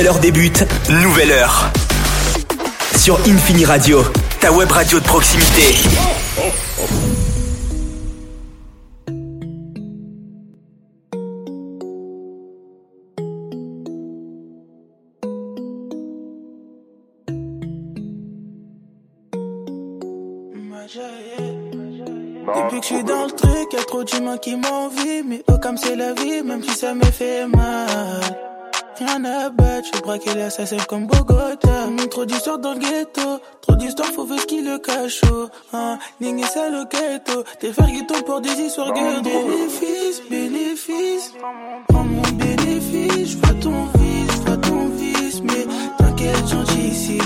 nouvelle heure débute, nouvelle heure. Sur Infini Radio, ta web radio de proximité. Depuis que je suis dans le truc, y'a trop d'humains qui m'envient. Mais oh comme c'est la vie, même si ça me fait mal. Rien à battre, je braquer la SACEF comme Bogota. Trop d'histoires dans le ghetto, trop d'histoires, faut voir ce qui le cache. Ningé ça le ghetto, t'es frères qui tombent pour des histoires gueules. Bénéfice, prends mon bénéfice. Je vois ton vice, mais t'inquiète, gentil ici.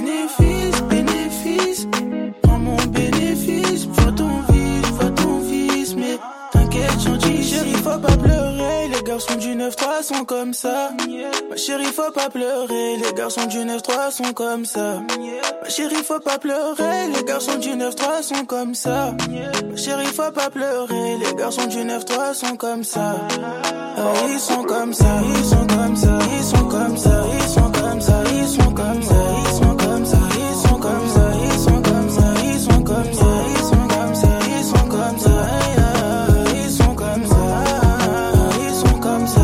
Bénéfice, prends mon bénéfice. Je vois ton vice, mais t'inquiète, gentil ici. Chérie, faut pas pleurer, les garçons du 9-3 sont comme ça. Ma chérie, faut pas pleurer, les garçons du 9-3 sont comme ça. Ma chérie, faut pas pleurer, les garçons du 9-3 sont comme ça. Ma chérie, faut pas pleurer, les garçons du 9-3 sont comme ça. Ils sont comme ça, ils sont comme ça, ils sont comme ça, ils sont comme ça, ils sont comme ça, ils sont comme ça, ils sont comme ça, ils sont comme ça, ils sont comme ça, ils sont comme ça, ils sont comme ça, ils sont comme ça, ils sont comme ça.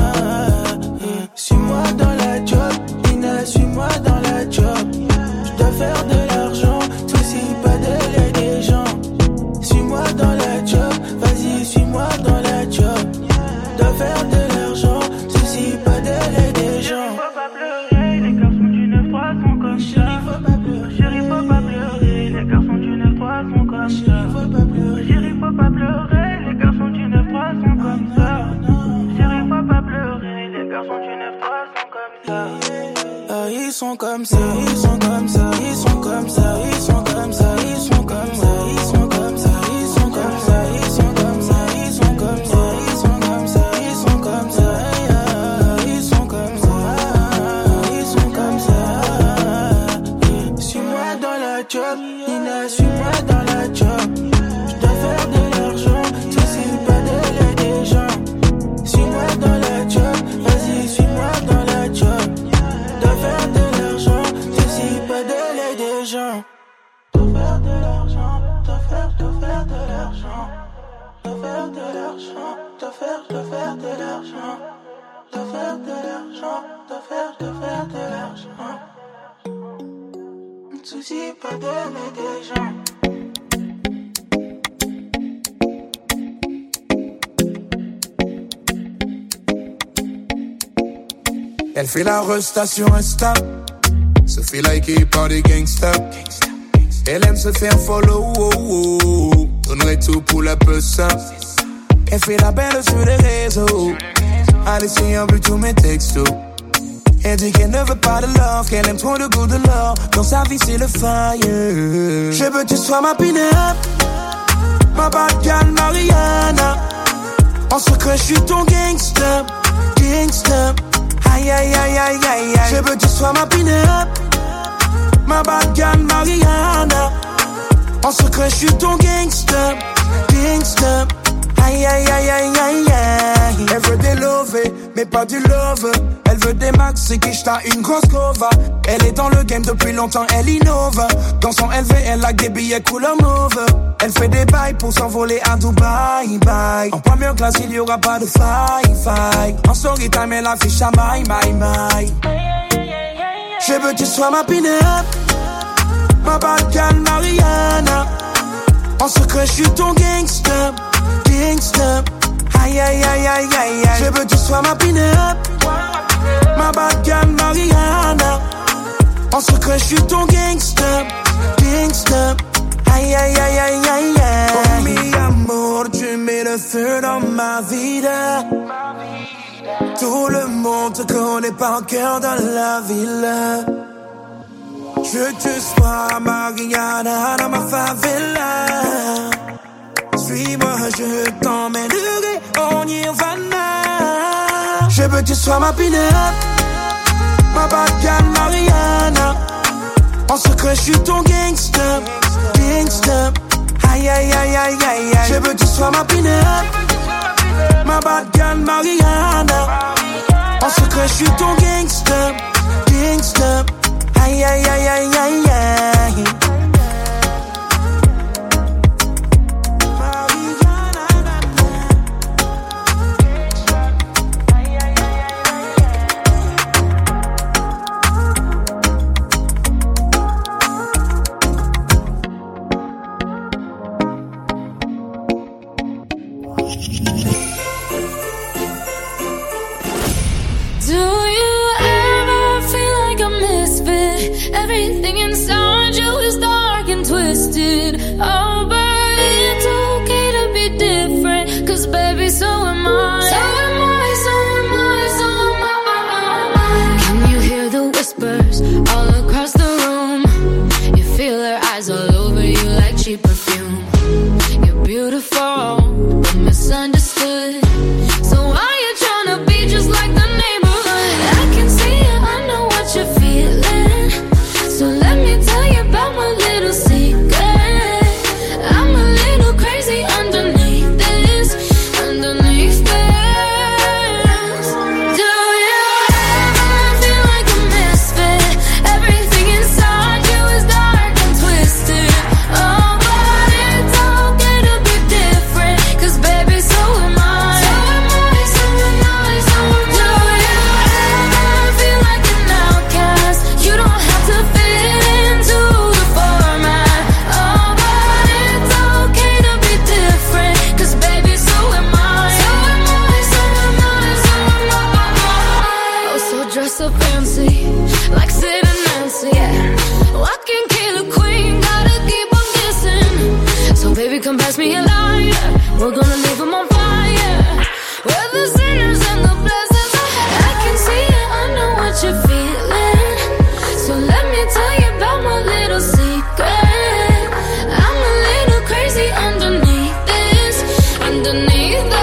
Suis-moi dans la job, Ina, suis-moi dans la job. Je dois faire de l'argent, soucie pas de l'aide des gens. Suis-moi dans la job, vas-y, suis-moi dans la job. Je dois faire de l'argent, soucie pas de l'aide des gens. Faut pas pleurer, les garçons du 9-3 sont comme ça. Chérie, faut pas pleurer, les garçons du 9-3 sont comme ça. Chérie, faut pas pleurer, les garçons du 9-3 sont comme ça. Chérie, faut pas pleurer, les garçons du 9-3 sont comme ça. Ils sont comme ça, ils sont comme ça, ils sont comme ça, ils sont comme ça, ils sont comme ça, ils sont comme ça, ils sont comme ça, ils sont comme ça, ils sont comme ça, ils sont comme ça, ils sont comme ça, ils sont comme ça, ils sont comme ça. Suis-moi dans la job, Ina, suis-moi dans la job. Je dois faire de l'argent, soucie pas de l'aide des gens. Suis-moi dans la job, vas-y, suis-moi dans la job. Je dois faire de l'argent, soucie pas de l'aide des gens. Je dois faire de l'argent, je dois faire de l'argent. Je dois faire de l'argent, je dois faire de l'argent. Je dois faire de l'argent, je dois faire de l'argent. Ne soucie pas de l'aide des gens. Elle fait la resta sur Insta, se fait liker par des gangsters. Elle aime se faire follow, donnerait tout pour la ça. Elle fait la belle sur les réseaux, elle essaye un peu tous mes textos. Elle dit qu'elle ne veut pas de love, qu'elle aime trop le goût de l'or. Dans sa vie c'est le fire. Je veux que tu sois ma pin-up, ma bad girl Mariana. En secret je suis ton gangster, gangster. Aïe aïe aïe aïe aïe aïe. Je veux que tu sois ma pin-up, ma bad girl Mariana. En secret je suis ton gangster, gangster. Aïe aïe aïe aïe aïe aïe. Elle veut des lovés, mais pas du love. Elle veut des max, c'est qui j't'a une grosse cova. Elle est dans le game depuis longtemps, elle innove. Dans son LV, elle a des billets couleur mauve. Elle fait des bails pour s'envoler à Dubaï, bye. En première classe, il y aura pas de fight. En story time, elle affiche à my. Je veux que tu sois ma pin-up, ma bad girl Mariana. En secret, je suis ton gangster, gangster. Aïe aïe aïe aïe aïe aïe. Je veux que tu sois ma pin-up, ma bad girl Mariana. En secret, je suis ton gangster, gangster. Aïe aïe aïe aïe aïe aïe. Oh mi amour, tu mets le feu dans ma vida. Tout le monde te connaît par cœur dans la ville. Je veux que tu sois Mariana dans ma favela. Suis-moi, je t'emmènerai en Nirvana. Je veux que tu sois ma pin-up, ma bad girl Mariana. En secret, je suis ton gangster, gangster. Aïe aïe aïe aïe aïe aïe. Je veux que tu sois ma pin-up, ma bad girl Mariana. En secret, je suis ton gangster, gangster. Aïe, aïe, aïe, aïe, aïe, aïe. Everything inside you is dark and twisted. Oh, but it's okay to be different. Cause baby, so am I. So am I, so am I, so am I. Can you hear the whispers all across the room? You feel her eyes all over you like cheap perfume. You're beautiful, but misunderstood. So why you tryna be just like the neighborhood? I can see it, I know what you're feeling. So let me tell you about my little secret. I'm a little crazy underneath this, underneath this. Do you ever feel like a misfit? Everything inside you is dark and twisted. Oh, but it's okay to be different. Cause baby, so am I. So am I, so am I, so am I. Do you ever feel like an outcast? You don't have to fit into the format. Oh, but it's okay to be different. Cause baby, so am I. So am I, so am I, so am I. Oh, so dress so fancy, like Sid and Nancy, yeah. Walking killer queen, gotta keep on kissing. So baby, come pass me a lighter. We're gonna leave them on fire. We're the sinners and the blessings. I can see it, I know what you're feeling. So let me tell you about my little secret. I'm a little crazy underneath this, underneath this.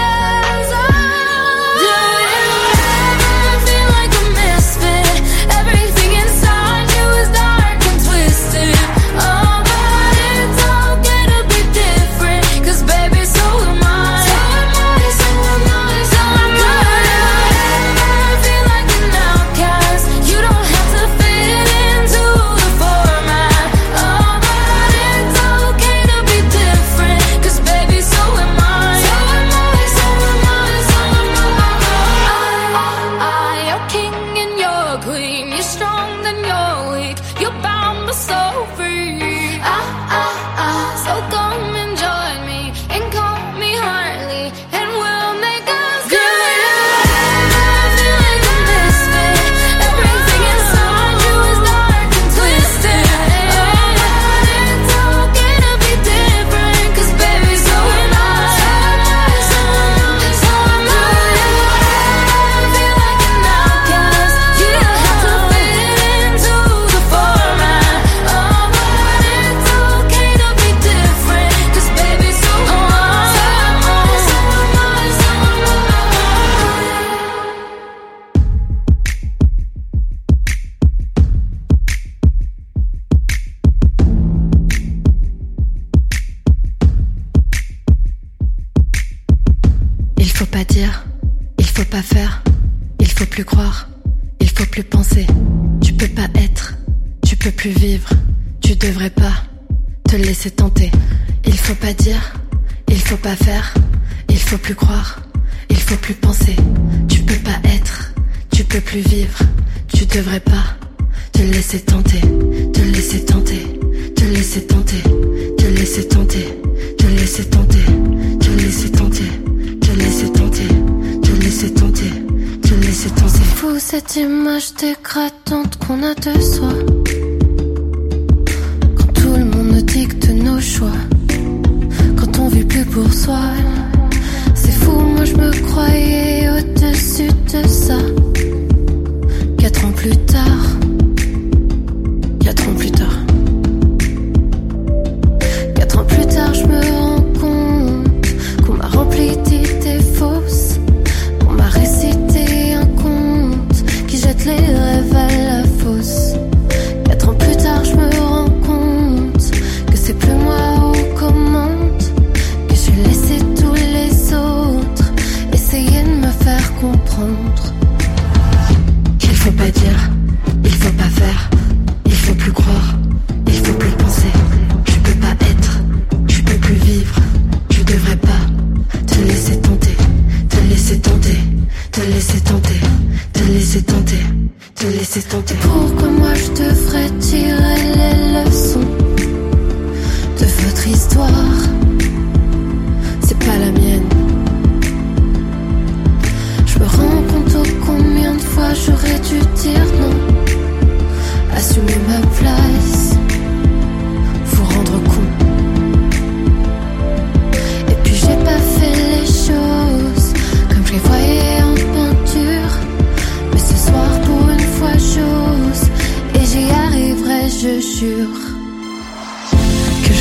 Do you ever feel like a misfit? Everything inside you is dark and twisted. Oh, but it's okay to be different. Cause baby, so am I. So am I, so am I, so am I. Do you ever feel like an outcast? You don't have to fit into the format. Oh, but it's okay to be different. Cause baby, so am I. So am I, so am I, so am I. You're king and you're queen. You're strong then you're weak. You're bound but so free. So come and join me and call me Harley, and we'll make us good. Do you ever feel like a misfit? Everything inside you is dark and twisted. Oh, but it's okay to be different. Cause baby, so am I. So am I, so am I, so am I. Do you ever feel like an outcast? You don't have to fit into the format. Oh, but it's okay to be different. Cause baby, so am I. So am I, so am I, so am I. Il faut pas dire, il faut pas faire, il faut plus croire, il faut plus penser. Tu peux pas être, tu peux plus vivre, tu devrais pas te laisser tenter. Il faut pas dire, il faut pas faire, il faut plus croire, il faut plus penser. Tu peux pas être, tu peux plus vivre, tu devrais pas te laisser tenter, te laisser tenter, te laisser tenter, te laisser tenter, te laisser tenter, te laisser tenter, te laisser tenter, te laisser tenter, te laisser tenter. C'est fou cette image dégradante qu'on a de soi. Quand tout le monde nous dicte nos choix, quand on vit plus pour soi. C'est fou, moi je me croyais au-dessus de ça. 4 ans plus tard, 4 ans plus tard, 4 ans plus tard, je me rends compte qu'on m'a rempli d'idées fausses, qu'on m'a récité un conte qui jette les rêves à la fosse. 4 ans plus tard, je me rends compte que c'est plus moi aux commandes, que j'ai laissé tous les autres essayer de me faire comprendre.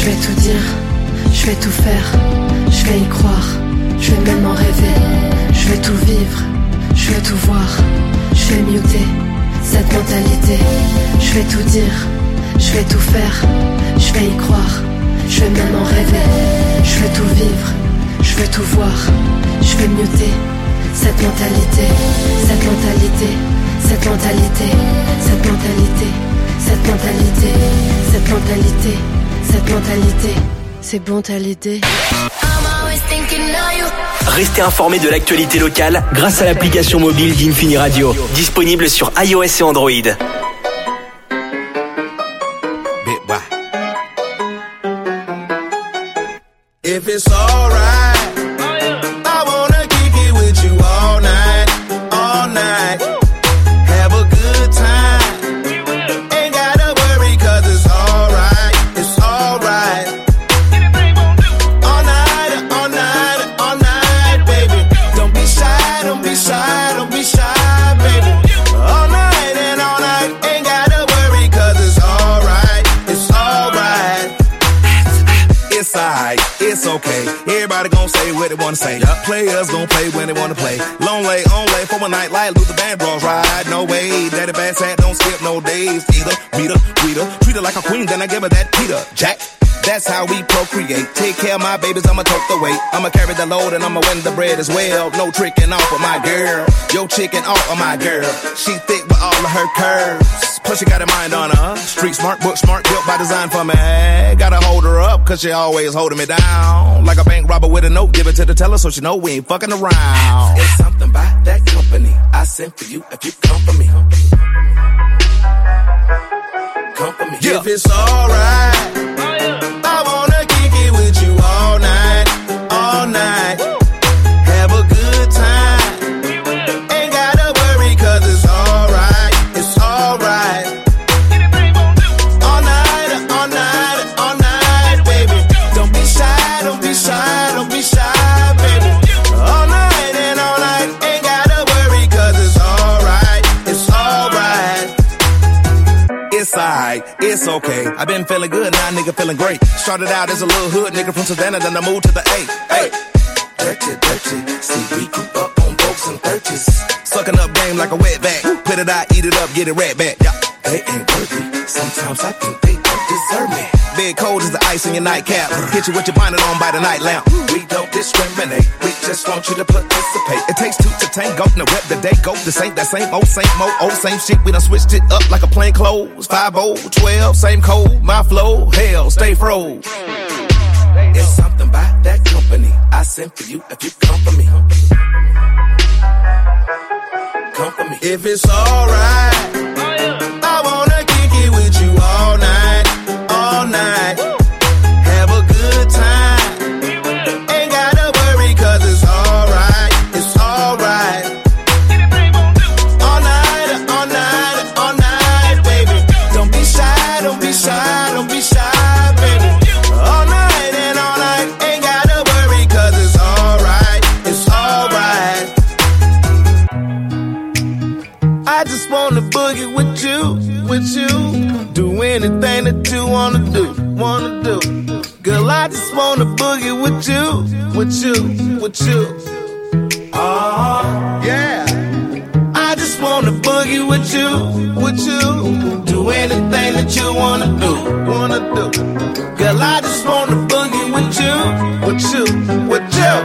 Je vais tout dire, je vais tout faire, je vais y croire, je vais même en rêver. Je vais tout vivre, je veux tout voir, je vais muter cette mentalité. Je vais tout dire, je vais tout faire, je vais y croire, je vais même en rêver. Je veux tout vivre, je veux tout voir, je vais muter cette mentalité, cette mentalité, cette mentalité, cette mentalité, cette mentalité, cette mentalité, cette mentalité. C'est bon, t'as l'idée. Restez informés de l'actualité locale grâce à l'application mobile d'Infini Radio, disponible sur iOS et Android. If it's alright, I wanna kick it with you all night, all night. Have a good time, ain't gotta worry 'cause it's alright, it's alright. All night, all night, all night, baby. Don't be shy, don't be shy, don't be shy, baby. All night and all night, ain't gotta worry 'cause it's alright, it's alright. It's alright, it's okay. Everybody gon' say what they wanna say. Yep. Players gon' play when they wanna play. Long lay, on lay for a night like Luther Vandross ride. No way, daddy bad sat, don't skip no days. Either, meet her, greet her, treat her like a queen, then I give her that Peter Jack. That's how we procreate. Take care of my babies, I'ma tote the weight. I'ma carry the load and I'ma win the bread as well. No tricking off of my girl. Yo chicken off of my girl. She thick with all of her curves. Plus she got a mind on her. Street smart, book smart, built by design for me. Gotta hold her up, 'cause she always holding me down. Like a bank robber with a note, give it to the teller so she know we ain't fucking around. It's something about that company I sent for you if you come for me. Come for me. Yeah. If it's alright, I wanna kick it with you all night, all night. Have a good time, ain't gotta worry 'cause it's alright, it's alright. All night, all night, all night, baby. Don't be shy, don't be shy, don't be shy, baby. All night and all night, ain't gotta worry 'cause it's alright, it's alright. It's alright, it's okay. I've been feeling good, now nigga feeling great. Started out as a little hood nigga from Savannah, then I moved to the A. Hey, dirty, dirty. See, we grew up on folks and thirties. Sucking up game like a wet back. Put it out, eat it up, get it right back. Yeah. They ain't worthy. Sometimes I think they don't deserve me. Big cold is the ice in your nightcap. Hit you with your bonnet on by the night lamp. We don't discriminate. We just want you to participate. It takes two to tango. Now rep the day go. This ain't that same old same shit. We done switched it up like a plain clothes. 5-0, 12, same code. My flow, hell, stay froze. It's something about that company I sent for you if you come for me. Come for me. If it's alright, I wanna kick it with you all night, all night. Have a good time, ain't gotta worry 'cause it's alright, it's alright. All night, all night, all night, baby. Don't be shy, don't be shy, don't be shy, baby. All night and all night, ain't gotta worry 'cause it's alright, it's alright. I just wanna boogie with you, with you. Do anything that you wanna do, wanna do. Girl, I just wanna boogie with you, with you, with you. Yeah. I just wanna boogie with you, with you. Do anything that you wanna do, wanna do. Girl, I just wanna boogie with you, with you, with you.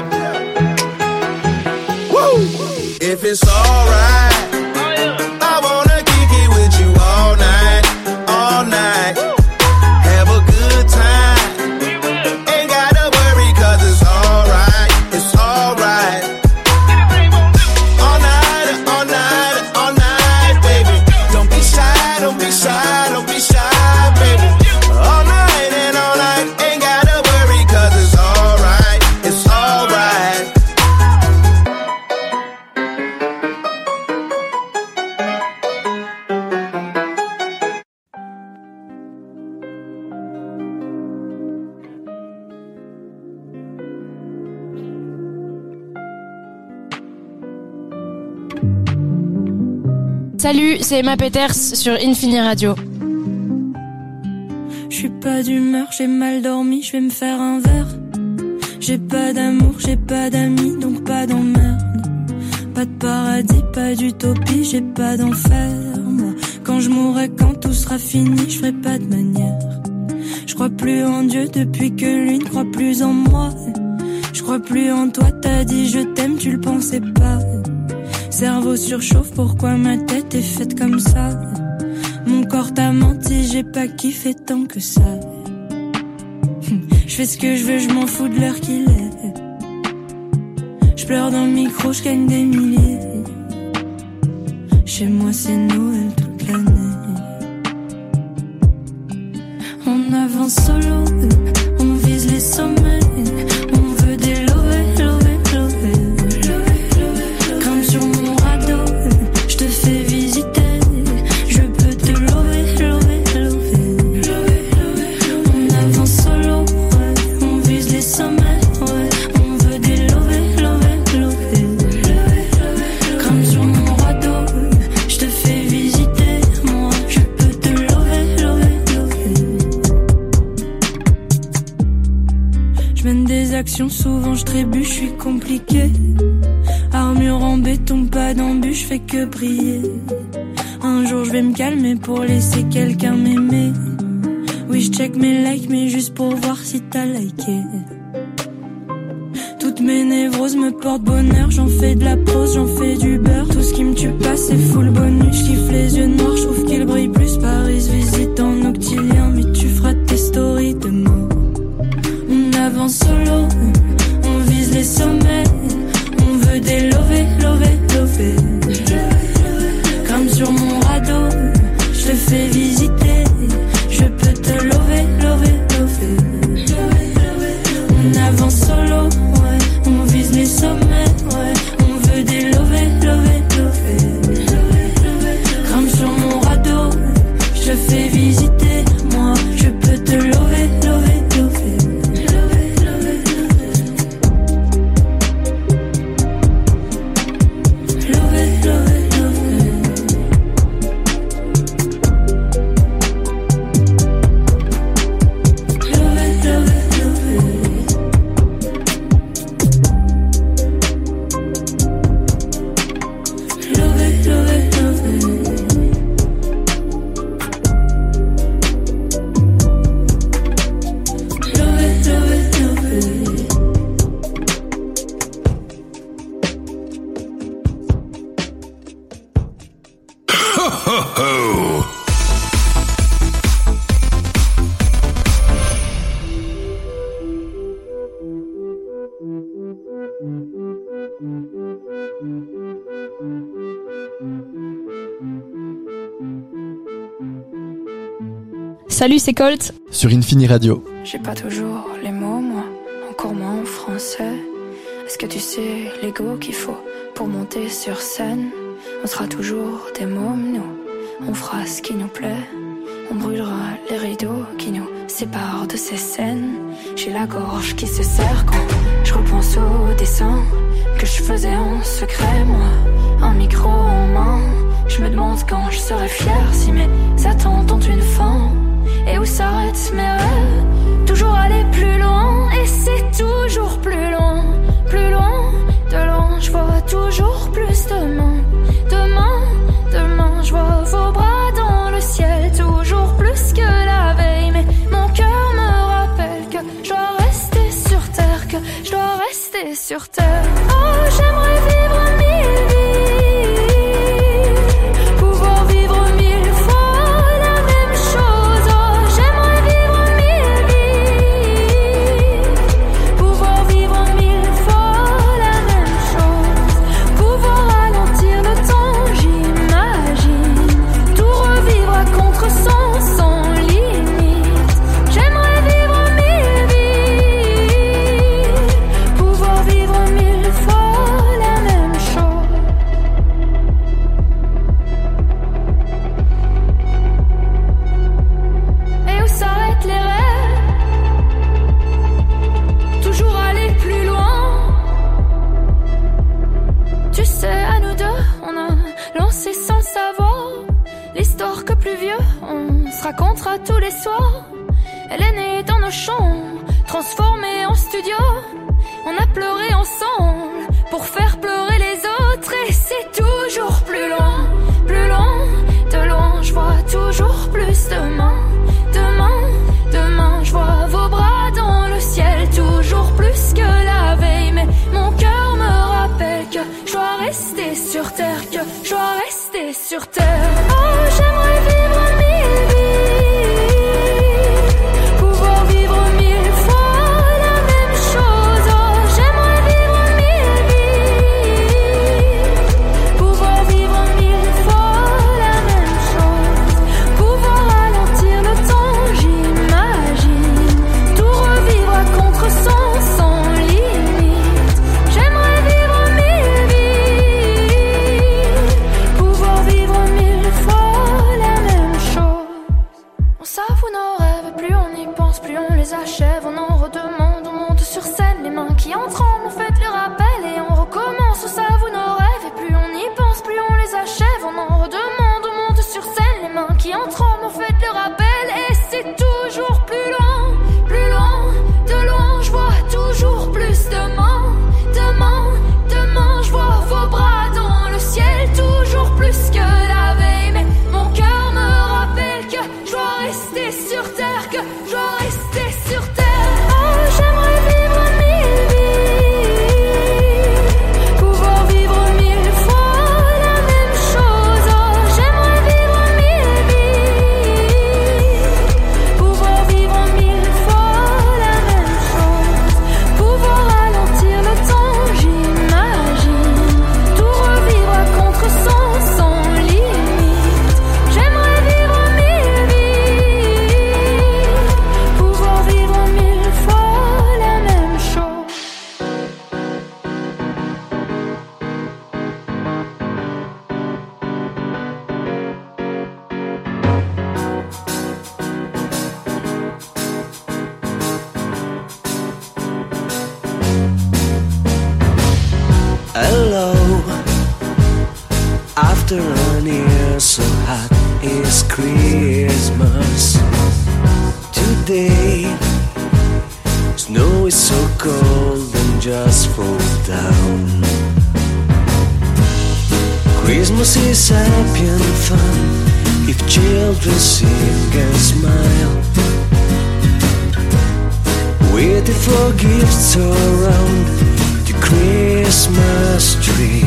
Woo! If it's alright, I wanna kick it with you all night, all night. Have a good time, ain't gotta worry 'cause it's alright, it's alright. All night, all night, all night, baby. Don't be shy, don't be shy, don't be shy, baby. All night and all night, ain't gotta worry 'cause it's alright, it's alright. Salut, c'est Emma Peters sur Infini Radio. Je suis suis pas d'humeur, j'ai mal dormi, je vais me faire un verre. J'ai pas d'amour, j'ai pas d'amis, donc pas d'emmerde. Pas de paradis, pas d'utopie, j'ai pas d'enfer. Moi, quand je mourrai, quand tout sera fini, je ferai pas de manière. Je crois plus en Dieu depuis que lui ne croit plus en moi. Je crois plus en toi, t'as dit je t'aime, tu le pensais pas. Cerveau surchauffe, pourquoi ma tête est faite comme ça? Mon corps t'a menti, j'ai pas kiffé tant que ça. Je fais ce que je veux, je m'en fous de l'heure qu'il est. Je pleure dans le micro, je gagne des milliers. Chez moi c'est Noël toute l'année. On avance solo, on vise les sommets. On veut des lovés, lovés, lovés. Grimpe sur mon radeau, je te fais visiter. Je peux te lover, lover, lover. On avance solo, ouais, on vise les sommets. Ouais, on veut des lovés, lovés, lovés. Grimpe sur mon radeau, je te fais visiter. Moi, je peux te lover, lover, lover. Je mène des actions, souvent je trébuche, je suis compliqué. Armure en béton, pas d'embûche, je fais que prier. Un jour je vais me calmer pour laisser quelqu'un m'aimer. Oui, je check mes likes, mais juste pour voir si t'as liké. Toutes mes névroses me portent bonheur, j'en fais de la prose, j'en fais du beurre. Tout ce qui me tue pas c'est full bonus, j'kiffe les yeux noirs, j'trouve qu'ils brillent plus. Paris visite en octilien, mais tu feras tes stories demain. On avance solo, on vise les sommets. On veut des lovés, lovés, lovés. Grimpe sur mon radeau, je te fais visiter. Je peux te lover, lover, lover. On avance solo, ouais, on vise les sommets, ouais. On veut des lovés, lovés, lovés. Grimpe sur mon radeau, je te fais visiter. Moi, je peux te lover, lover, lover. Salut, c'est Colt sur Infini Radio. J'ai pas toujours les mots, moi, encore moins en français. Est-ce que tu sais l'ego qu'il faut pour monter sur scène? On sera toujours des mômes, nous. On fera ce qui nous plaît. On brûlera les rideaux qui nous séparent de ces scènes. J'ai la gorge qui se serre quand je repense au dessin que je faisais en secret, moi. Un micro en main. Je me demande quand je serai fière si mes attentes ont une fin. Et où s'arrêtent mes rêves? Toujours aller plus loin. Et c'est toujours plus loin. Plus loin, de loin. Je vois toujours plus demain. Demain, demain. Je vois vos bras dans le ciel. Toujours plus que la veille. Mais mon cœur me rappelle que je dois rester sur terre. Que je dois rester sur terre. Oh, j'aimerais vivre 1000 vies. racontera tous les soirs. transformé en studio. On a pleuré ensemble pour faire pleurer les autres. Et c'est toujours plus loin, de loin. Je vois toujours plus demain, demain. Je vois vos bras dans le ciel, toujours plus que la veille. Mais mon cœur me rappelle que je dois rester sur terre, que je dois rester sur terre. Oh, j'aimerais vivre 1000 vies, pouvoir vivre 1000 fois la même chose. Oh, j'aimerais vivre 1000 vies, pouvoir vivre 1000 fois la même chose, pouvoir ralentir le temps, j'imagine, tout revivre à contre-sens sans limite. J'aimerais vivre 1000 vies, pouvoir vivre 1000 fois la même chose. On s'avoue nos rêves, plus on y pense, plus on les achève. On en redemande, on monte sur scène, les mains qui en tremblent, on fait le rappel et on recommence. On s'avoue nos rêves et plus on y pense, plus on les achève. On en redemande, on monte sur scène, les mains qui en tremblent, on fait le rappel. Et c'est toujours plus loin, de loin. Je vois toujours plus demain, je vois vos bras dans le ciel, toujours plus que la veille. Mais mon cœur me rappelle que je dois rester sur terre, que je dois rester sur terre. Oh, j'aimerais vivre 1000 vies, pouvoir vivre 1000 fois la même chose. Oh, j'aimerais vivre 1000 vies, pouvoir vivre 1000 fois la même chose, pouvoir ralentir le temps, j'imagine, tout revivre à contre-sens sans limite. J'aimerais vivre 1000 vies, pouvoir vivre 1000 fois la même chose. Hello, after an year so hot, it's Christmas. Today, snow is so cold and just fall down. Christmas is happy and fun if children sing and smile. Waiting for gifts around the Christmas tree.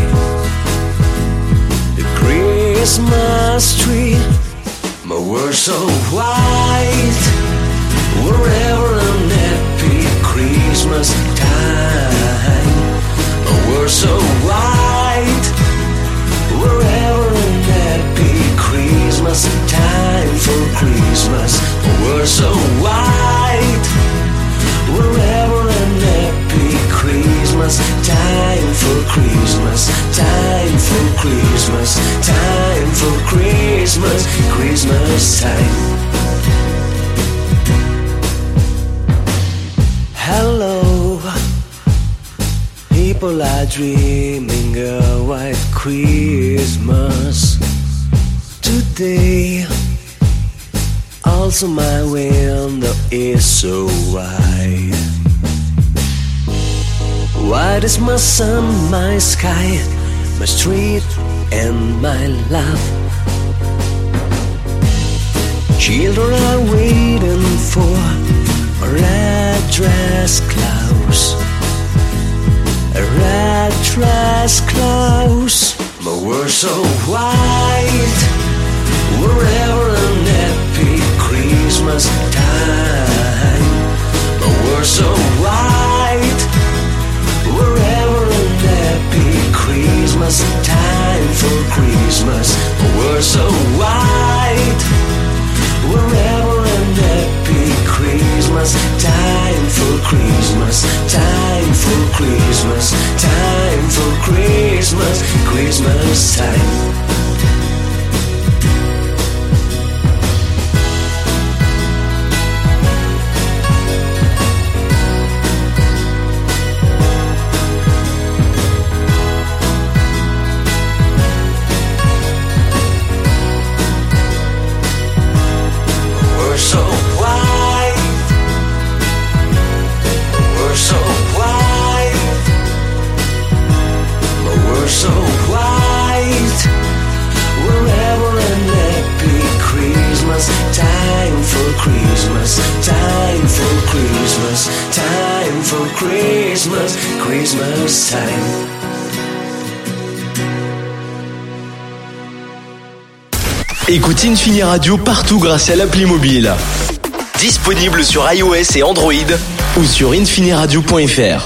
The Christmas tree. My world's so white, wherever I'm happy Christmas time. My world's so white, wherever I'm happy Christmas time for Christmas. My world's so white, wherever I'm happy Christmas time for Christmas, time for Christmas, time for Christmas, Christmas time. Hello, people are dreaming a white Christmas today. Also my window is so wide. White is my sun, my sky, my street and my love. Children are waiting for a red-dressed Klaus. A red-dressed Klaus. My world's so white, wherever I'm happy Christmas time. My world's so white, wherever I'm happy Christmas time for Christmas. My world's so white, wherever I'm happy Christmas time for Christmas, time for Christmas, time for Christmas, Christmas time. for Christmas, Christmas time. Écoute Infini Radio partout grâce à l'appli mobile. Disponible sur iOS et Android ou sur infiniradio.fr.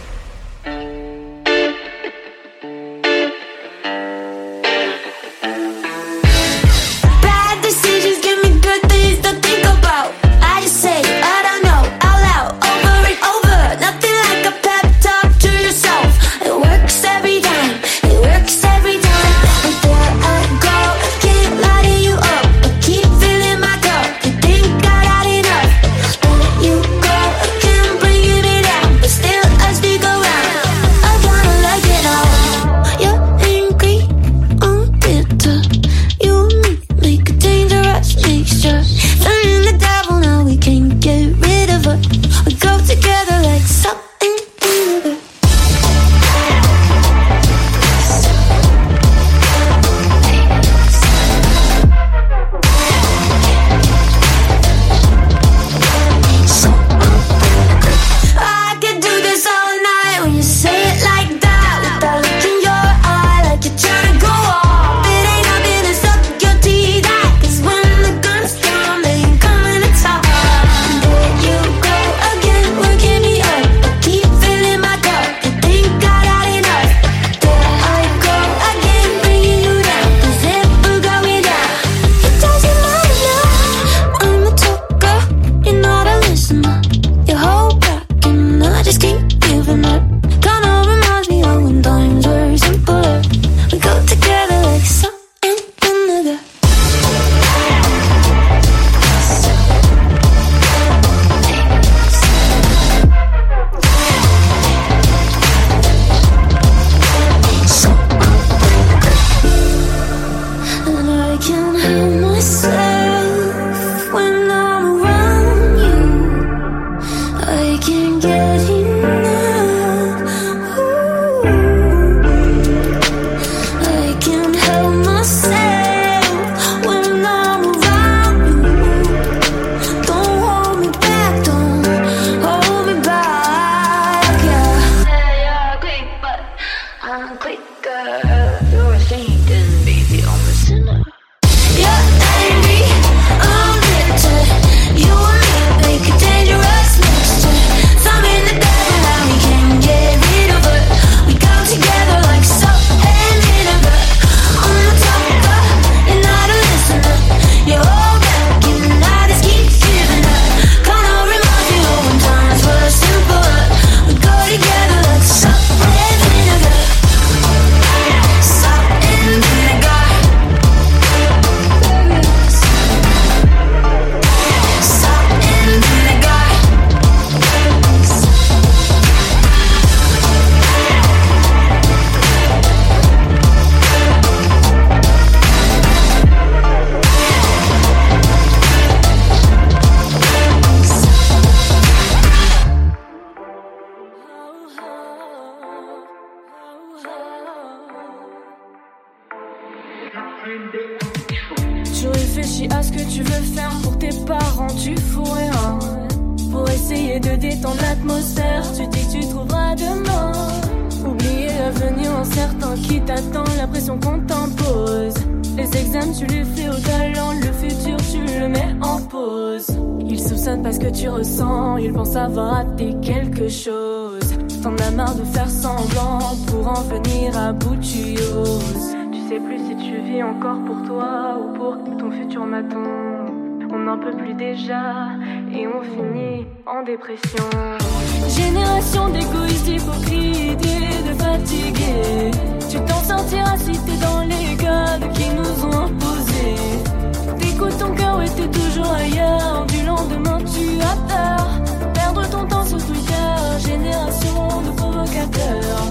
Tu réfléchis à ce que tu veux faire pour tes parents, tu fous rien. Pour essayer de détendre l'atmosphère, tu dis que tu trouveras demain. Oublier l'avenir incertain qui t'attend, la pression qu'on t'impose. Les examens tu les fais au talent, le futur tu le mets en pause. Ils soupçonnent pas ce que tu ressens, ils pensent avoir raté quelque chose. T'en as marre de faire semblant, pour en venir à bout tu oses. Tu sais plus si tu vis encore pour toi ou pour ton futur matin. On n'en peut plus déjà et on finit en dépression. Génération d'égoïstes, d'hypocrites et de fatigués. Tu t'en sortiras si t'es dans les codes qui nous ont imposés. T'écoutes ton cœur, ouais t'es toujours ailleurs. Du lendemain tu as peur. Perdre ton temps sur Twitter. Génération de provocateurs.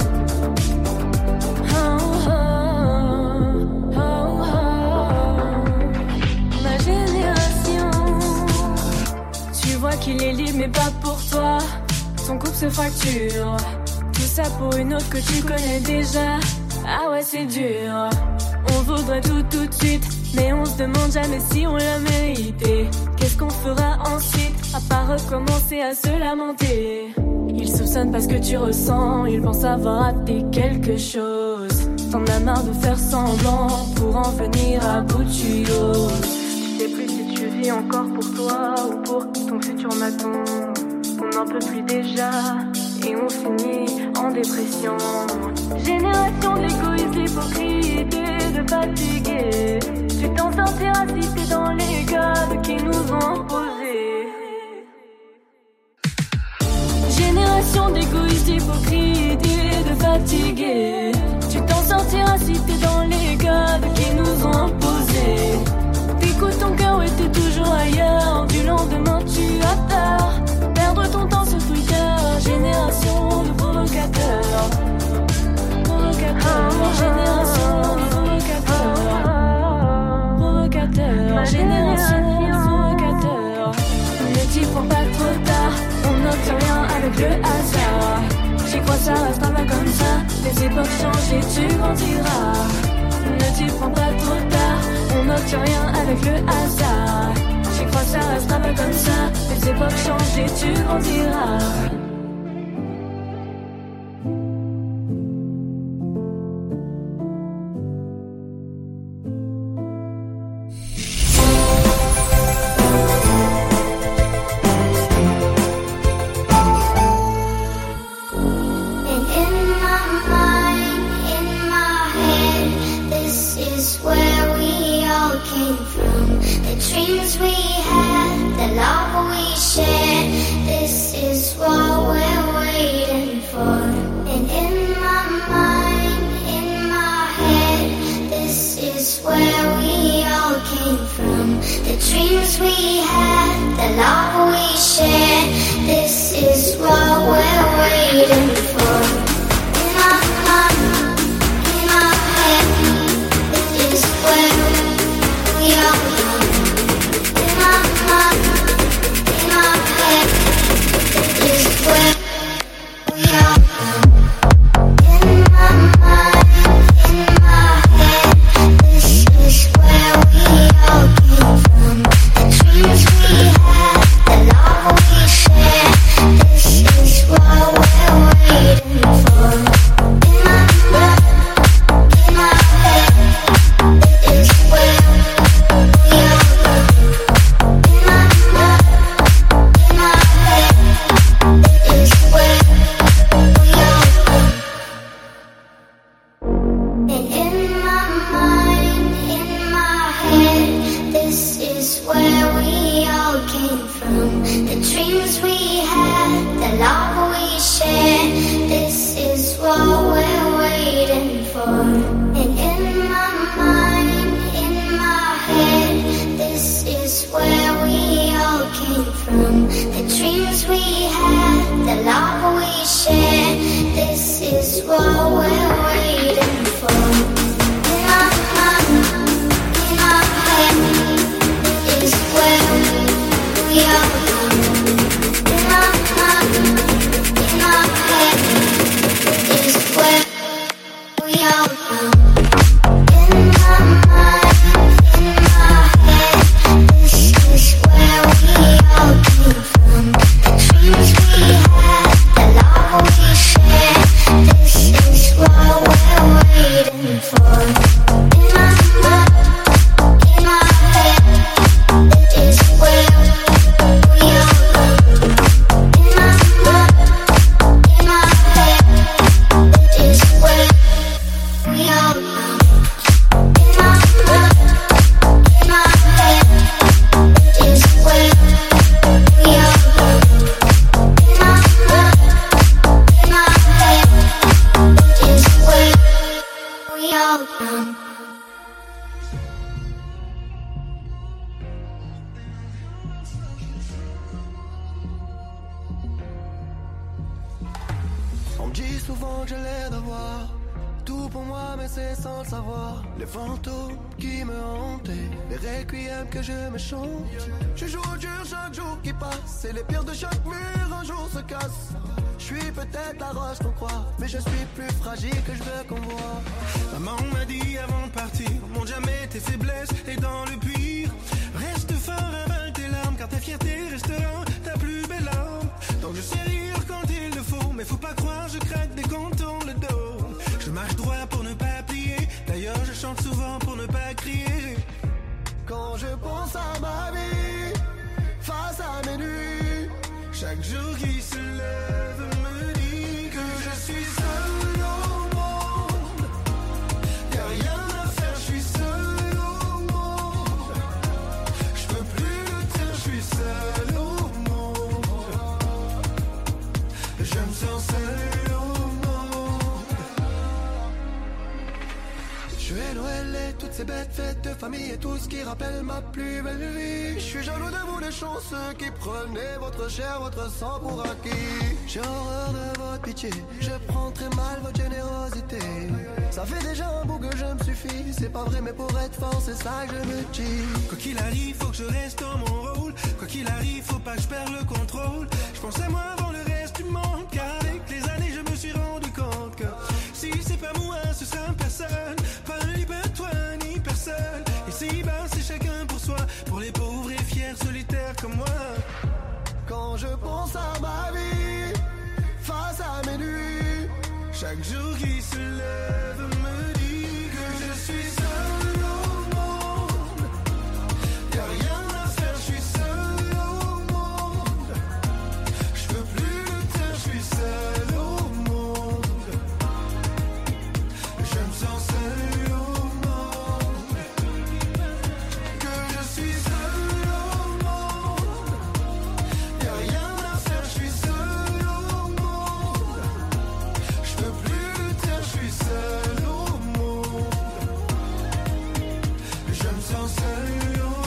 Ma génération. Tu vois qu'il est libre mais pas pour toi. Son couple se fracture. Tout ça pour une autre que tu connais déjà. Ah ouais c'est dur. On voudrait tout de suite, mais on se demande jamais si on l'a mérité. Qu'est-ce qu'on fera ensuite, à part recommencer à se lamenter? Il soupçonne pas ce que tu ressens, il pense avoir raté quelque chose. T'en as marre de faire semblant pour en venir à bout de tuyau. Tu sais plus si tu vis encore pour toi ou pour ton futur maton. On n'en peut plus déjà et on finit en dépression. Génération d'égoïstes, d'hypocrites et de fatigués. Tu t'en sortiras si t'es dans les codes qui nous ont imposés. Génération d'égoïstes, d'hypocrites et de fatigués. Tu t'en sortiras si t'es dans les codes qui nous ont imposés. T'écoutes ton cœur, ouais t'es toujours ailleurs. Du lendemain tu as peur. Perdre ton temps sur Twitter. Génération de provocateurs. Provocateurs. Génération de provocateurs. Provocateurs. Génération de provocateurs. Ne t'y prends pas trop tard. On n'obtient rien avec le hasard. J'y crois, ça restera pas comme ça. Les époques changent et tu grandiras. Ne t'y prends pas trop tard. On n'obtient rien avec le hasard. J'y crois, ça restera pas comme ça. Les époques changent et tu grandiras. Ta fierté restera ta plus belle arme. Donc je sais rire quand il le faut. chante souvent pour ne pas crier. Quand je pense à ma vie, face à mes nuits, chaque jour qui se lève me dit que je suis seul au monde. Y'a rien à faire, je suis seul au monde. Je peux plus le dire, je suis seul au monde. Je me sens seul au monde. Joyeux Noël et toutes ces bêtes fêtes de famille et tout ce qui rappelle ma plus belle vie. Je suis jaloux de vous les chanceux qui prenez votre chair, votre sang pour acquis. J'ai horreur de votre pitié, je prends très mal votre générosité. Ça fait déjà un bout que je me suffis, c'est pas vrai mais pour être fort c'est ça que je me dis. Quoi qu'il arrive, faut que je reste dans mon rôle. Quoi qu'il arrive, faut pas que je perde le contrôle. Je pense à moi avant le reste du monde, car avec les années je me suis rendu compte que si c'est pas moi, ce sera personne. Pas ni toi ni personne. Et si ben c'est chacun pour soi, pour les pauvres et fiers solitaires comme moi. Quand je pense à ma vie, face à mes nuits, chaque jour qui se lève me dit que je suis seul au monde. Y'a rien à faire, je suis seul au monde. Je peux plus le dire, je suis seul au monde. Je me sens seul au monde. Que je suis seul au monde. Y'a rien à faire, je suis seul au monde. Je peux plus le dire, je suis seul au monde. Je me sens seul au monde.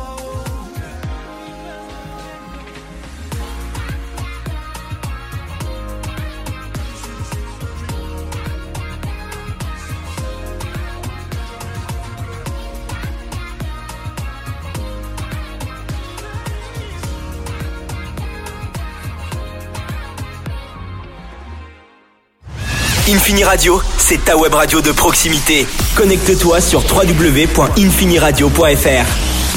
Infini Radio, c'est ta web radio de proximité. Connecte-toi sur www.infiniradio.fr.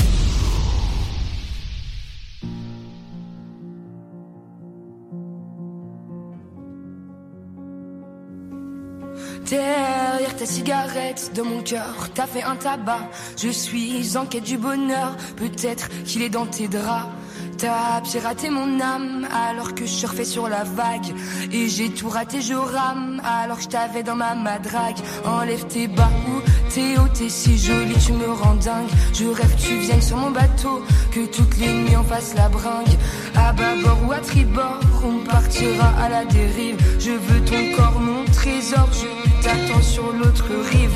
Derrière ta cigarette, de mon cœur, t'as fait un tabac. Je suis en quête du bonheur, peut-être qu'il est dans tes draps. T'as piraté mon âme alors que je surfais sur la vague. Et j'ai tout raté, je rame alors que je t'avais dans ma madrague. Enlève tes bas ou t'es haut, t'es si jolie, tu me rends dingue. Je rêve que tu viennes sur mon bateau, que toutes les nuits on fasse la bringue. À bâbord ou à tribord, on partira à la dérive. Je veux ton corps, mon trésor, je t'attends sur l'autre rive.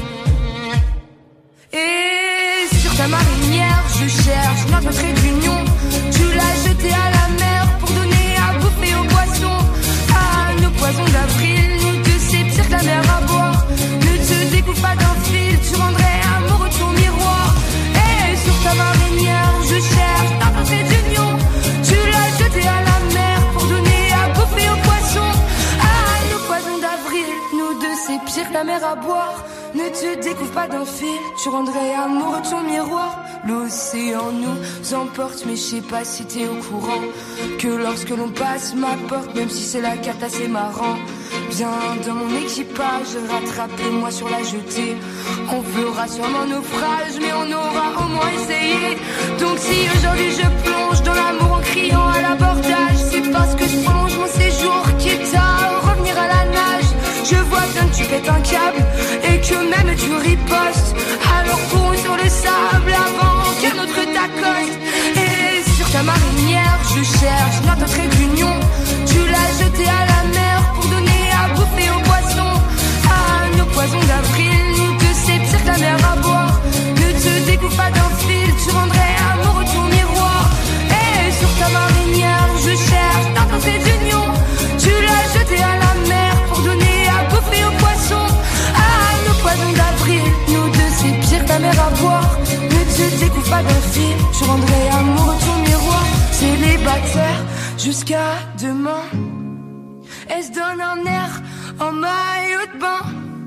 Et sur ta marinière, je cherche notre trait d'union. Tu l'as jeté à la mer pour donner à bouffer aux poissons. À nos poisons d'avril, nous deux c'est pire que la mer à boire. Ne te découpe pas d'un fil, tu rendrais amoureux ton miroir. Et sur ta marinière, je cherche notre trait d'union. Tu l'as jeté à la mer pour donner à bouffer aux poissons. À nos poisons d'avril, nous deux c'est pire que la mer à boire. Ne te découvre pas d'un fil, tu rendrais amoureux ton miroir. L'océan nous emporte, mais je sais pas si t'es au courant que lorsque l'on passe ma porte, même si c'est la cata, c'est marrant. Viens dans mon équipage, rattrapez-moi sur la jetée. On fera sûrement naufrage, mais on aura au moins essayé. Donc si aujourd'hui je plonge dans l'amour en criant à l'abordage, c'est parce que je prolonge mon séjour, quitte à revenir à la nage. Je vois bien que tu pètes un câble et que même tu ripostes. Alors cours sur le sable avant qu'un autre t'accoste. Et sur ta marinière, je cherche notre trait d'union. Tu l'as jeté à la mer pour donner à bouffer aux poissons. À nos poisons d'avril, nous deux c'est pire que la mer à boire. Ne te découpe pas d'un fil, tu rendrais amoureux ton miroir. Et sur ta marinière, je cherche notre trait d'union. Tu l'as jeté à la mer pour donner à bouffer aux poissons. À nos poisons d'avril, nous deux c'est pire que la mer à boire. Ne te découpe pas d'un fil, tu rendrais amoureux ton miroir. Célibataire jusqu'à demain, elle se donne un air en maillot de bain.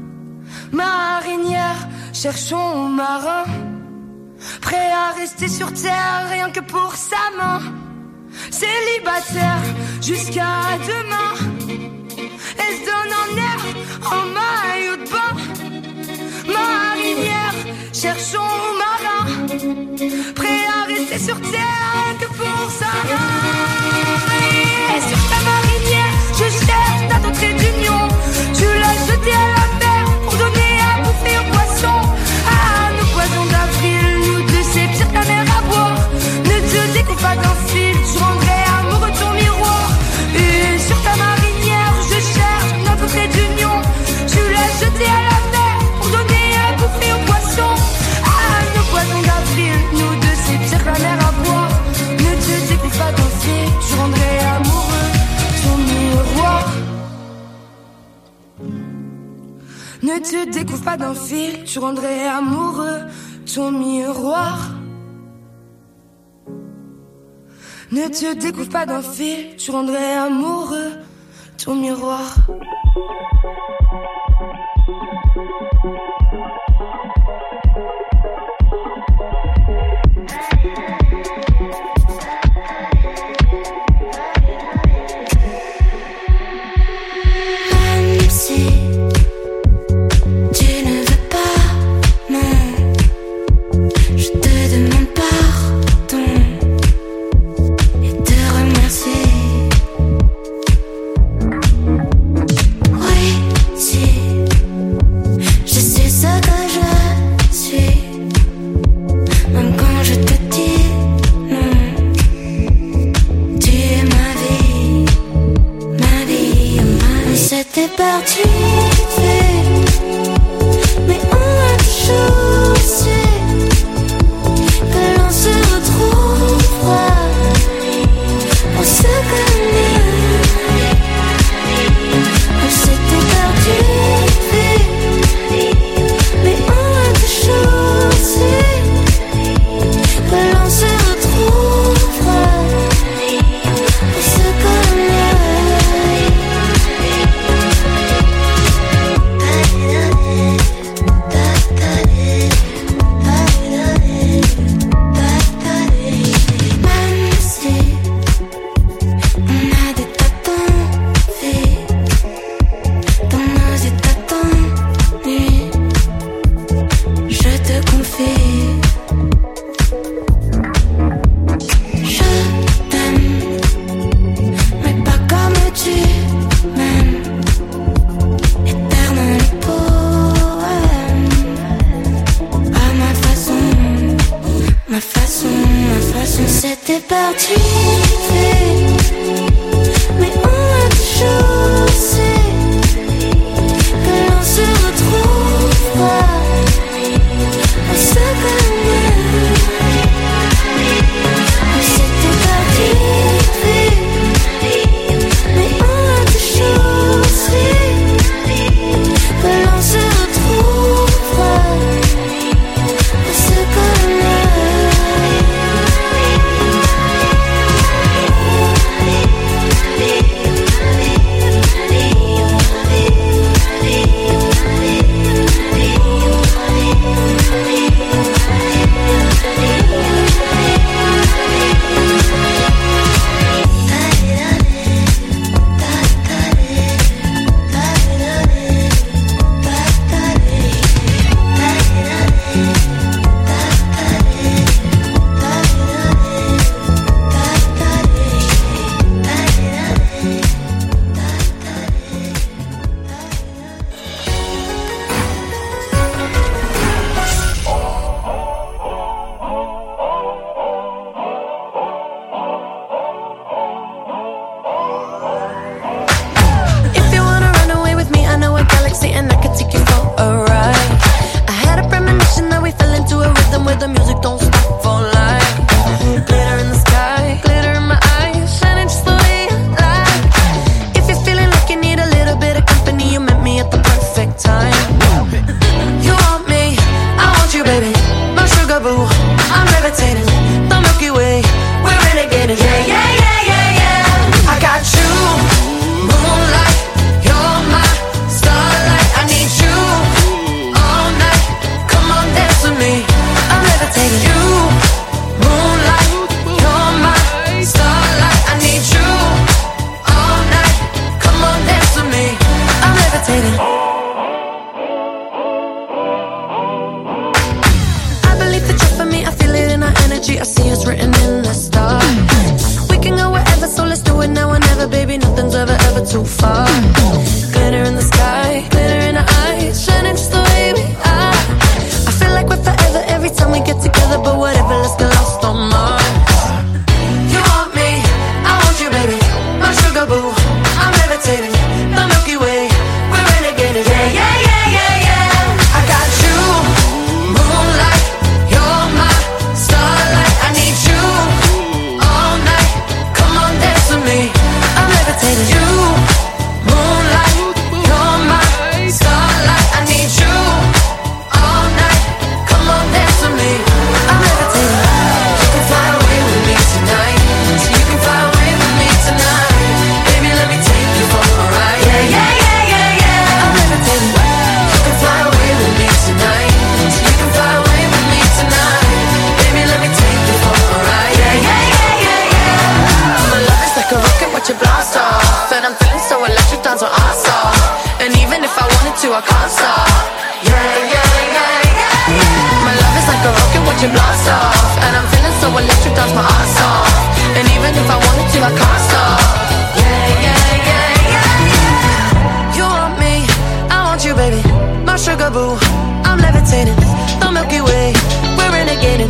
Marinière, cherchons marin, prêt à rester sur terre rien que pour sa main. Célibataire jusqu'à demain, elle se donne un air en maillot de bain. Marinière, Ne te découvre pas d'un fil, tu rendrais amoureux ton miroir. Ne te découvre pas d'un fil, tu rendrais amoureux ton miroir. Même si tu ne veux pas, non, je te demande pardon et te remercie. Oui, si je suis ce que je suis, même quand je te dis non, tu es ma vie, ma vie, ma vie. C'était parti, mais on a toujours su que l'on se retrouvera. On se connaît, on s'était perdu, mais on a toujours su que l'on se retrouvera. On se connaît. Même si on a des tas d'envies dans nos états d'ennui, je te confie, je t'aime, mais pas comme tu m'aimes. Éternel poème, à ma façon, ma façon, ma façon. C'était parti, mais on a toujours su que l'on se retrouvera. On se connaît, on s'était parti, mais on a toujours su que l'on se retrouvera. On se connaît. If you wanna run away with me, I know a galaxy and I can take you for a ride. I had a premonition that we fell into a rhythm where the music don't stop for life. Glitter in the sky, glitter in my eyes, shining just the way you like. If you're feeling like you need a little bit of company, you met me at the perfect time. You want me, I want you, baby. My sugar boo, I'm levitating. The Milky Way, we're renegading. Yeah, yeah, yeah, yeah, yeah. I got you. Moonlight, you're my starlight. I need you all night. Come on, dance with me. I'm levitating. You, moonlight, you're my starlight. I need you all night. Come on, dance with me. I'm levitating. I believe that you're for me. I feel it in our energy. I see us written in the stars. We can go wherever, so let's do it now or never, baby. Nothing's ever too far. Glitter in the sky, glitter in our eyes, shining just the way we are. I feel like we're forever every time we get together, but whatever, let's get lost on Mars. You want me, I want you, baby. My sugar boo, I'm levitating. The Milky Way, we're renegading. Yeah, yeah, yeah, yeah, yeah. I got you, moonlight, you're my starlight. I need you all night. Come on, dance with me. I'm levitating. You, said I'm feeling so electric, dance my ass off. And even if I wanted to, I can't stop. Yeah, yeah, yeah, yeah. My love is like a rocket watching blast off. And I'm feeling so electric, dance my ass off. And even if I wanted to, I can't stop. Yeah, yeah, yeah, yeah. You want me, I want you, baby. My sugar boo, I'm levitating. The Milky Way, we're renegading.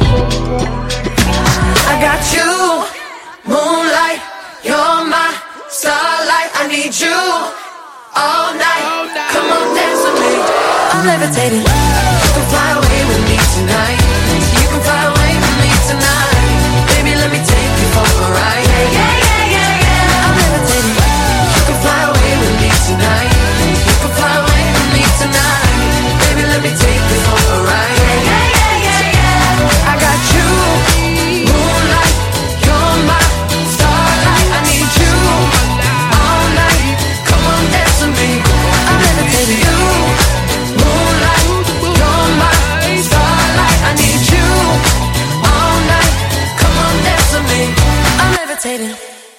I got you, moonlight, you're my starlight. I need you all night. Come on, dance with me. I'm levitating. You can fly away with me tonight. You can fly away with me tonight. Baby, let me take you for a ride. Yeah, yeah, yeah, yeah, yeah. I'm levitating. You can fly away with me tonight. You can fly away with me tonight. Baby, let me take you for a ride. Yeah, yeah, yeah, yeah, yeah. I got you, moonlight, you're my starlight. I need you all night. Come on, dance with me. I'm levitating. You, moonlight, you're my starlight. I need you all night. Come on, dance with me. I'm levitating.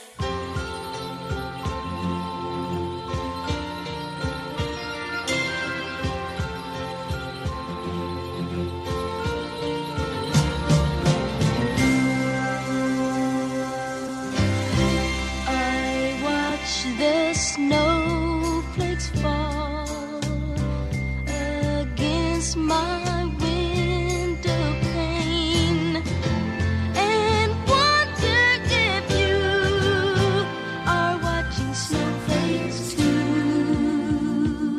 I watch the snowflakes fall against my window pane and wonder if you are watching snowflakes too.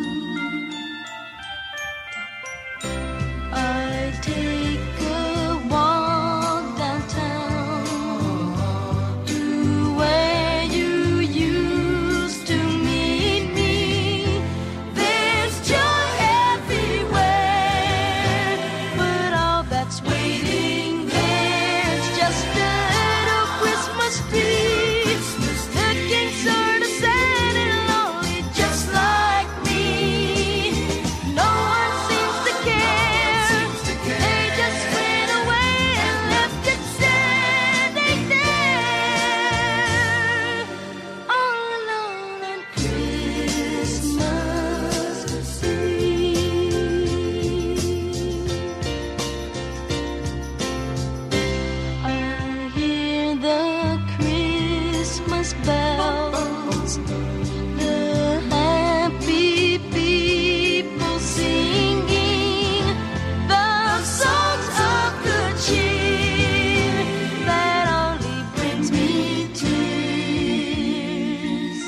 I take a walk downtown to where you used to meet me. There's joy everywhere, but all that's waiting there's just a little Christmas tree, looking sort of sad and lonely, just like me. No one seems to care. They just went away and left it standing there, all alone on Christmas Eve. I hear the Christmas bells, the happy people singing the songs of good cheer that only brings me tears.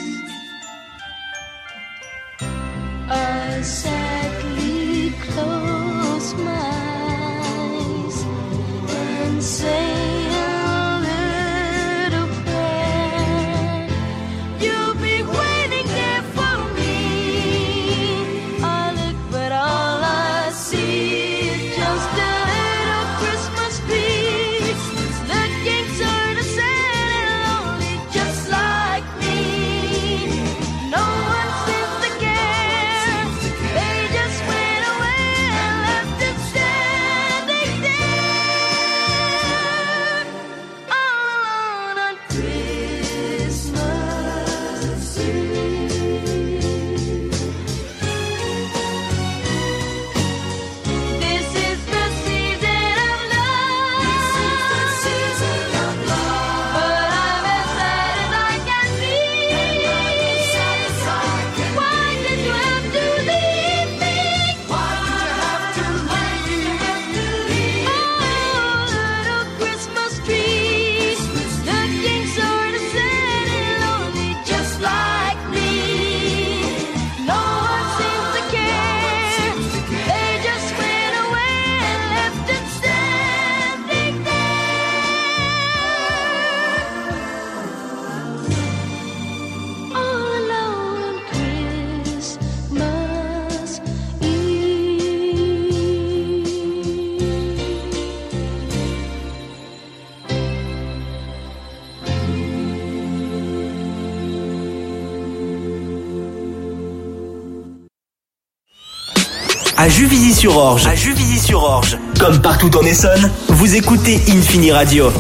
I sadly close my eyes and say a little prayer. You'll be waiting there for me. I look, but all I see is just a little Christmas tree, looking sort of sad and lonely, just like me. No one seems to care. They just went away and left it standing there, all alone on Christmas Eve. This is the season of love. But I'm as sad as I can be. Why did you have to leave me? Why did you have to leave? Oh, little Christmas tree, looking sort of sad and lonely, just like me. No one seems to care. They just went away and left it standing there, all alone on Christmas À Juvisy-sur-Orge. À Juvisy-sur-Orge. Comme partout en Essonne, vous écoutez Infini Radio.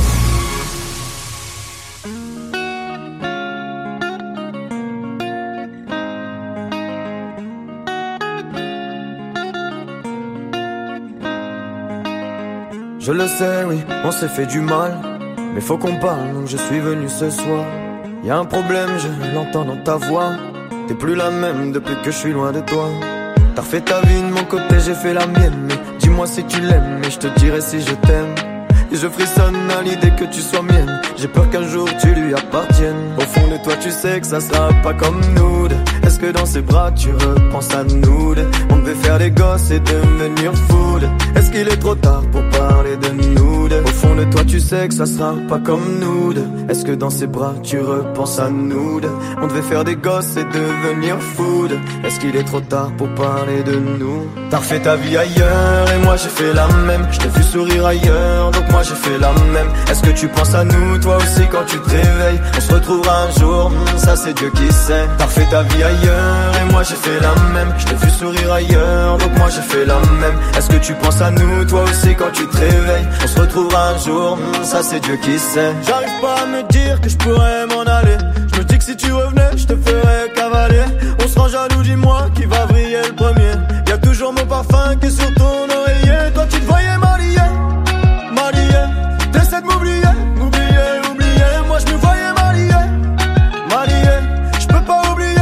Je le sais, oui, on s'est fait du mal, mais faut qu'on parle, donc je suis venu ce soir. Y'a un problème, je l'entends dans ta voix. T'es plus la même depuis que je suis loin de toi. T'as fait ta vie de mon côté, j'ai fait la mienne. Mais dis-moi si tu l'aimes, et je te dirai si je t'aime. Et je frissonne à l'idée que tu sois mienne. J'ai peur qu'un jour tu lui appartiennes. Au fond de toi tu sais que ça sera pas comme nous. Est-ce que dans ses bras tu repenses à nous? On devait faire des gosses et devenir fous. Est-ce qu'il est trop tard pour parler de nous? Au fond de toi tu sais que ça sera pas comme nous. Est-ce que dans ses bras tu repenses à nous? On devait faire des gosses et devenir fous. Est-ce qu'il est trop tard pour parler de nous? T'as refait ta vie ailleurs et moi j'ai fait la même. Je t'ai vu sourire ailleurs donc moi j'ai fait la même. Est-ce que tu penses à nous toi aussi quand tu te réveilles? On se retrouvera un jour, ça c'est Dieu qui sait. T'as refait ta vie ailleurs et moi j'ai fait la même. Je t'ai vu sourire ailleurs donc moi j'ai fait la même. Est-ce que tu penses à nous toi aussi quand tu te réveilles? On se retrouvera un jour, ça c'est Dieu qui sait. J'arrive pas à me dire que je pourrais m'en aller. Je me dis que si tu revenais je te ferais cavaler. On se rend jaloux, dis-moi qui va vriller le premier. Y'a toujours mon parfum qui est sur ton oreiller. Toi tu te voyais m'allier. T'essaies de m'oublier, oublier. Moi je me voyais m'allier. Je peux pas oublier.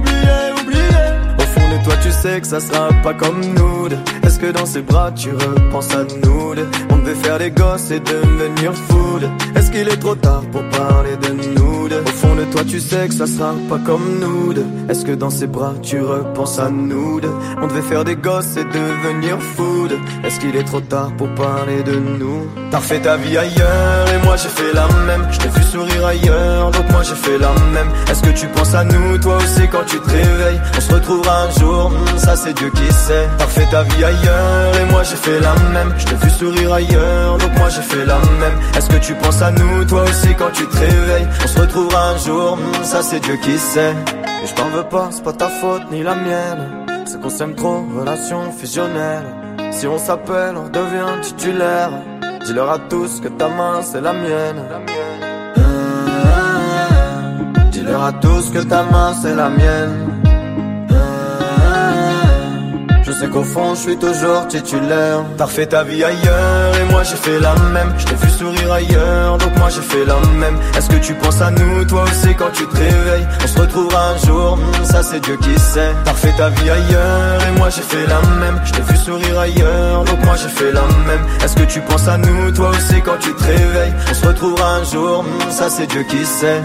Au fond de toi tu sais que ça sera pas comme nous. Est-ce que dans ses bras tu repenses à nous? On devait faire des gosses et devenir fous. Est-ce qu'il est trop tard pour parler de nous? Au fond de toi tu sais que ça sera pas comme nous. Est-ce que dans ses bras tu repenses à nous? On devait faire des gosses et devenir fous. Est-ce qu'il est trop tard pour parler de nous? T'as refait ta vie ailleurs et moi j'ai fait la même. Je t'ai vu sourire ailleurs donc moi j'ai fait la même. Est-ce que tu penses à nous toi aussi quand tu te réveilles? On se retrouvera un jour, ça c'est Dieu qui sait. T'as refait ta vie ailleurs et moi j'ai fait la même. Je t'ai vu sourire ailleurs donc moi j'ai fait la même. Est-ce que tu penses à nous toi aussi quand tu te réveilles? On se retrouvera un jour, ça c'est Dieu qui sait. Et je t'en veux pas, c'est pas ta faute ni la mienne. C'est qu'on s'aime trop, relation fusionnelle. Si on s'appelle, on devient titulaire. Dis-leur à tous que ta main c'est la mienne. Dis-leur à tous que ta main c'est la mienne. Je sais qu'au fond je suis toujours titulaire. T'as refait ta vie ailleurs et moi j'ai fait la même. Je t'ai vu sourire ailleurs donc moi j'ai fait la même. Est-ce que tu penses à nous toi aussi quand tu te réveilles? On se retrouvera un jour, ça c'est Dieu qui sait. T'as refait ta vie ailleurs et moi j'ai fait la même. Je t'ai vu sourire ailleurs donc moi j'ai fait la même. Est-ce que tu penses à nous toi aussi quand tu te réveilles? On se retrouvera un jour, ça c'est Dieu qui sait.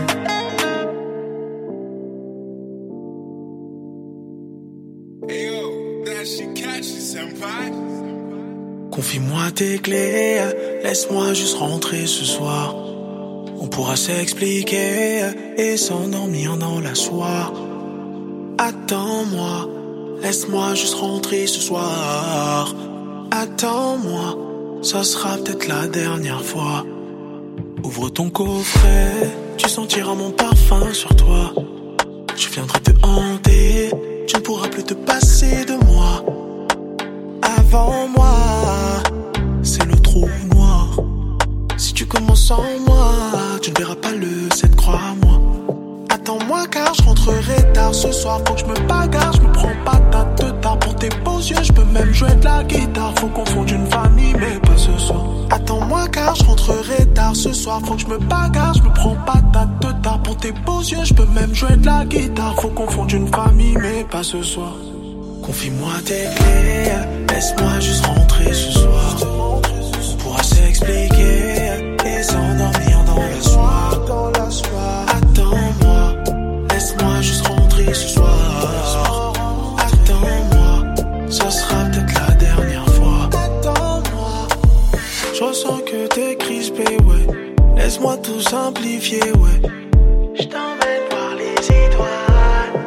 Confie-moi tes clés, laisse-moi juste rentrer ce soir. On pourra s'expliquer et s'endormir dans la soie. Attends-moi, laisse-moi juste rentrer ce soir. Attends-moi, ça sera peut-être la dernière fois. Ouvre ton coffret, tu sentiras mon parfum sur toi. Je viendrai te hanter, tu ne pourras plus te passer de moi. Avant moi, c'est le trou noir. Si tu commences en moi, tu ne verras pas le 7, crois-moi. Attends-moi car je rentrerai tard ce soir. Faut que je me bagarre, je me prends pas ta tête tard. Pour tes beaux yeux, je peux même jouer de la guitare. Faut qu'on fonde une famille, mais pas ce soir. Attends-moi car je rentrerai tard ce soir. Faut que je me bagarre, je me prends pas ta tête tard. Pour tes beaux yeux, je peux même jouer de la guitare. Faut qu'on fonde une famille, mais pas ce soir. Confie-moi tes clés, laisse-moi juste rentrer ce soir. On pourra s'expliquer et s'endormir dans la soie. Attends-moi, laisse-moi juste rentrer ce soir. Attends-moi, ça sera peut-être la dernière fois. Attends-moi, je ressens que t'es crispé, ouais. Laisse-moi tout simplifier, ouais. Je t'emmène voir les étoiles.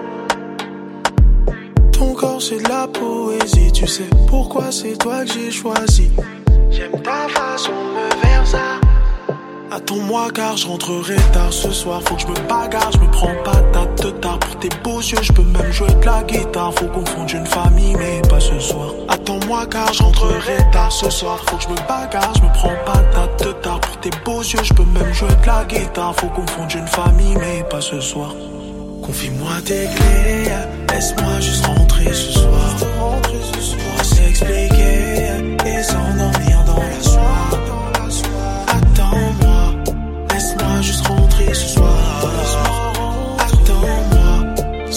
Ton corps c'est de la poésie, tu sais pourquoi c'est toi que j'ai choisi. J'aime ta façon de me faire ça. Attends-moi car je rentrerai tard ce soir. Faut que je me bagarre, je me prends pas ta tête tard. Pour tes beaux yeux, je peux même jouer de la guitare. Faut qu'on fonde une famille, mais pas ce soir. Attends-moi car je rentrerai tard ce soir. Faut que je me bagarre, je me prends pas ta tête tard. Pour tes beaux yeux, je peux même jouer de la guitare. Faut qu'on fonde une famille, mais pas ce soir. Confie-moi tes clés, laisse-moi juste rentrer ce soir. On pourra s'expliquer et s'endormir dans la soie.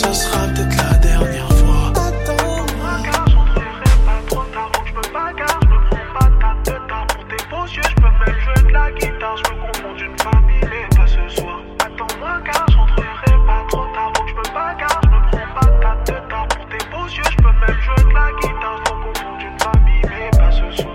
ça sera peut-être la dernière fois. Attends-moi, car j'entrerai pas trop tard, donc je peux pas, car je me prends pas ta tête tard pour tes beaux yeux. Je peux même jouer de la guitare, je me confonds d'une famille, mais pas ce soir. Attends-moi, car j'entrerai pas trop tard, donc je peux pas, car je me prends pas ta tête tard pour tes beaux yeux. Je peux même jouer de la guitare, je me confonds d'une famille, mais pas ce soir.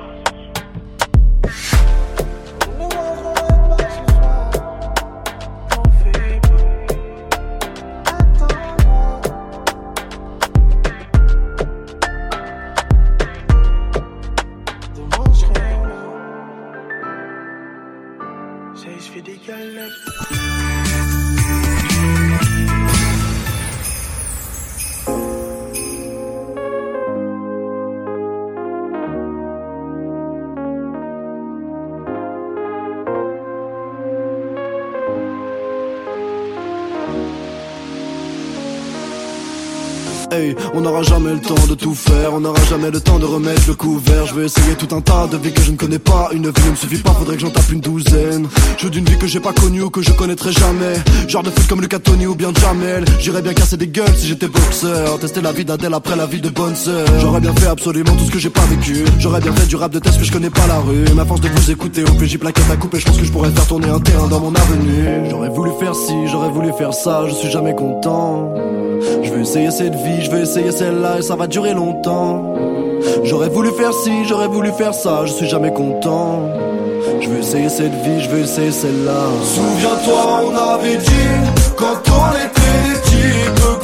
Hey, on n'aura jamais le temps de tout faire, on n'aura jamais le temps de remettre le couvert. Je vais essayer tout un tas de vies que je ne connais pas. Une vie ne me suffit pas, faudrait que j'en tape une douzaine. Je veux d'une vie que j'ai pas connue ou que je connaîtrai jamais. Genre de foot comme Lucas Tony ou bien Jamel. J'irais bien casser des gueules si j'étais boxeur. Tester la vie d'Adèle après la vie de bonne sœur. J'aurais bien fait absolument tout ce que j'ai pas vécu. J'aurais bien fait du rap de test mais je connais pas la rue. Ma force de vous écouter au PJ plaquette à couper. Je pense que je pourrais faire tourner un terrain dans mon avenue. J'aurais voulu faire ci, j'aurais voulu faire ça. Je suis jamais content. Je veux essayer cette vie, je veux essayer celle-là et ça va durer longtemps. J'aurais voulu faire ci, j'aurais voulu faire ça, je suis jamais content. Je veux essayer cette vie, je veux essayer celle-là. Souviens-toi, on avait dit, quand on était des types,